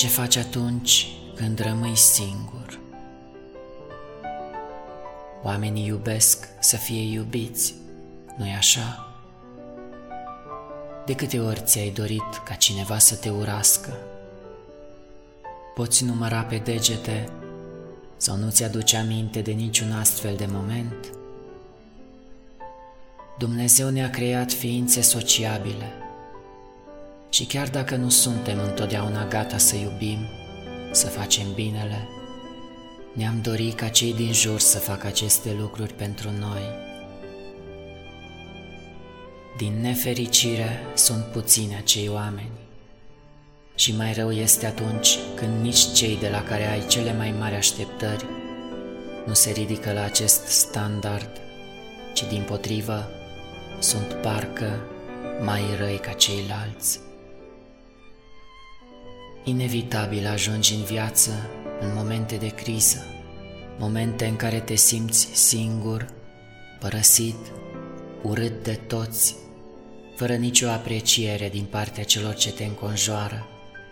Ce faci atunci când rămâi singur? Oamenii iubesc să fie iubiți, nu-i așa? De câte ori ți-ai dorit ca cineva să te urască? Poți număra pe degete sau nu ți-aduce aminte de niciun astfel de moment? Dumnezeu ne-a creat ființe sociabile și chiar dacă nu suntem întotdeauna gata să iubim, să facem binele, ne-am dorit ca cei din jur să facă aceste lucruri pentru noi. Din nefericire sunt puțini acei oameni și mai rău este atunci când nici cei de la care ai cele mai mari așteptări nu se ridică la acest standard, ci dimpotrivă sunt parcă mai răi ca ceilalți. Inevitabil ajungi în viață în momente de criză, momente în care te simți singur, părăsit, urât de toți, fără nicio apreciere din partea celor ce te înconjoară.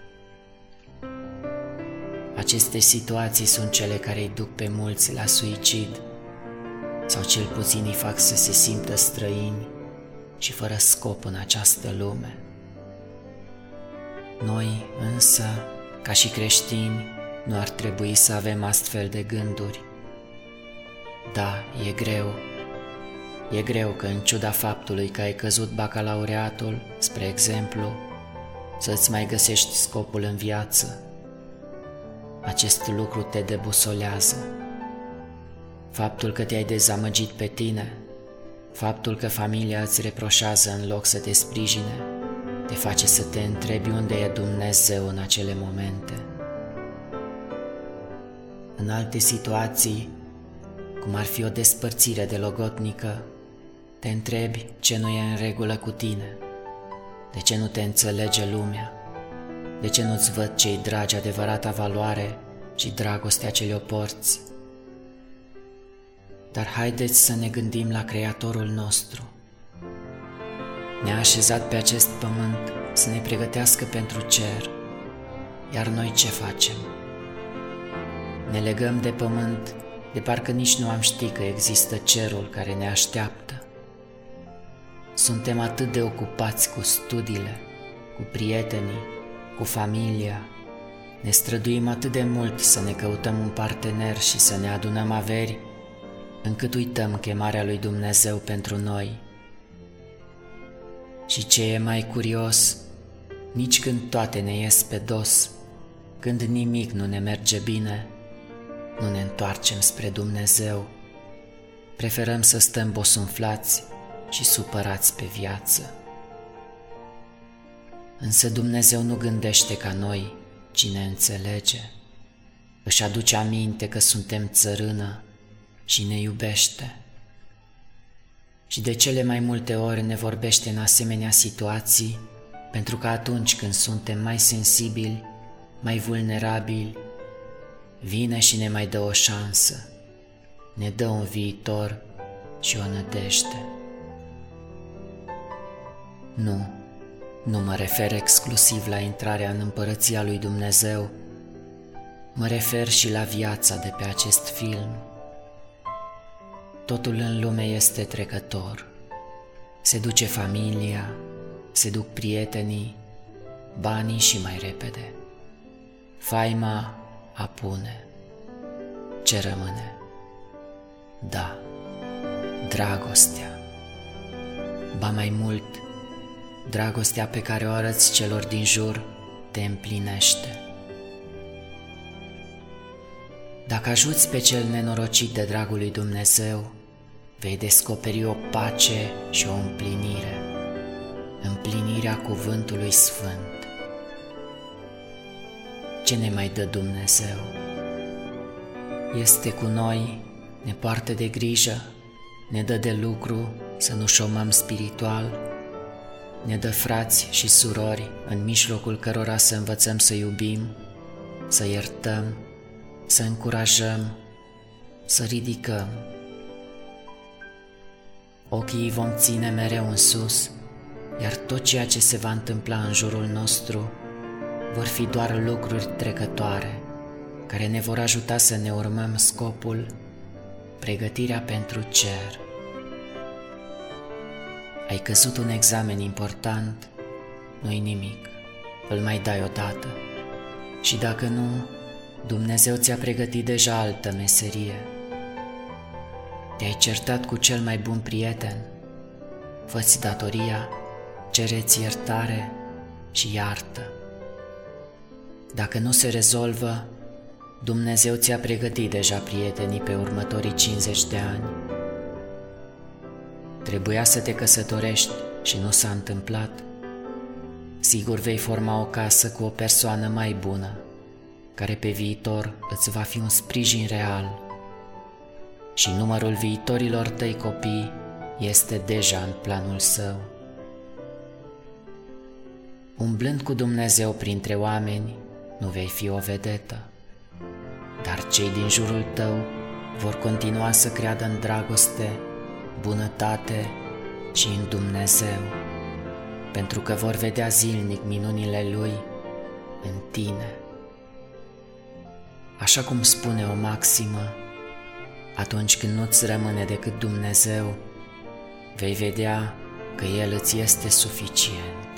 Aceste situații sunt cele care îi duc pe mulți la suicid, sau cel puțin îi fac să se simtă străini și fără scop în această lume. Noi, însă, ca și creștini, nu ar trebui să avem astfel de gânduri. Da, e greu. E greu că, în ciuda faptului că ai căzut bacalaureatul, spre exemplu, să-ți mai găsești scopul în viață. Acest lucru te debusolează. Faptul că te-ai dezamăgit pe tine, faptul că familia îți reproșează în loc să te sprijine, te face să te întrebi unde e Dumnezeu în acele momente. În alte situații, cum ar fi o despărțire de logotnică, te întrebi ce nu e în regulă cu tine, de ce nu te înțelege lumea, de ce nu-ți văd cei dragi adevărata valoare și dragostea ce le-o porți. Dar haideți să ne gândim la Creatorul nostru. Ne-a așezat pe acest pământ să ne pregătească pentru cer, iar noi ce facem? Ne legăm de pământ de parcă nici nu am ști că există cerul care ne așteaptă. Suntem atât de ocupați cu studiile, cu prietenii, cu familia, ne străduim atât de mult să ne căutăm un partener și să ne adunăm averi, încât uităm chemarea lui Dumnezeu pentru noi. Și ce e mai curios, nici când toate ne ies pe dos, când nimic nu ne merge bine, nu ne întoarcem spre Dumnezeu. Preferăm să stăm bosunflați și supărați pe viață. Însă Dumnezeu nu gândește ca noi, ci ne înțelege. Își aduce aminte că suntem țărână și ne iubește. Și de cele mai multe ori ne vorbește în asemenea situații, pentru că atunci când suntem mai sensibili, mai vulnerabili, vine și ne mai dă o șansă, ne dă un viitor și o nădejde. Nu mă refer exclusiv la intrarea în împărăția lui Dumnezeu, mă refer și la viața de pe acest film. Totul în lume este trecător. Se duce familia, se duc prietenii, banii și mai repede. Faima apune. Ce rămâne? Da, dragostea. Ba mai mult, dragostea pe care o arăți celor din jur te împlinește. Dacă ajuți pe cel nenorocit de dragul lui Dumnezeu, vei descoperi o pace și o împlinire, împlinirea cuvântului sfânt. Ce ne mai dă Dumnezeu? Este cu noi, ne poartă de grijă, ne dă de lucru să nu șomăm spiritual, ne dă frați și surori în mijlocul cărora să învățăm să iubim, să iertăm, să încurajăm, să ridicăm. Ochii vom ține mereu în sus, iar tot ceea ce se va întâmpla în jurul nostru vor fi doar lucruri trecătoare, care ne vor ajuta să ne urmăm scopul, pregătirea pentru cer. Ai căzut un examen important, nu-i nimic, îl mai dai odată. Și dacă nu, Dumnezeu ți-a pregătit deja altă meserie. Te-ai certat cu cel mai bun prieten? Fă-ți datoria, cereți iertare și iartă. Dacă nu se rezolvă, Dumnezeu ți-a pregătit deja prietenii pe următorii 50 de ani. Trebuia să te căsătorești și nu s-a întâmplat. Sigur vei forma o casă cu o persoană mai bună, care pe viitor îți va fi un sprijin real. Și numărul viitorilor tăi copii este deja în planul său. Umblând cu Dumnezeu printre oameni, nu vei fi o vedetă, dar cei din jurul tău vor continua să creadă în dragoste, bunătate și în Dumnezeu, pentru că vor vedea zilnic minunile Lui în tine. Așa cum spune o maximă, atunci când nu-ți rămâne decât Dumnezeu, vei vedea că El îți este suficient.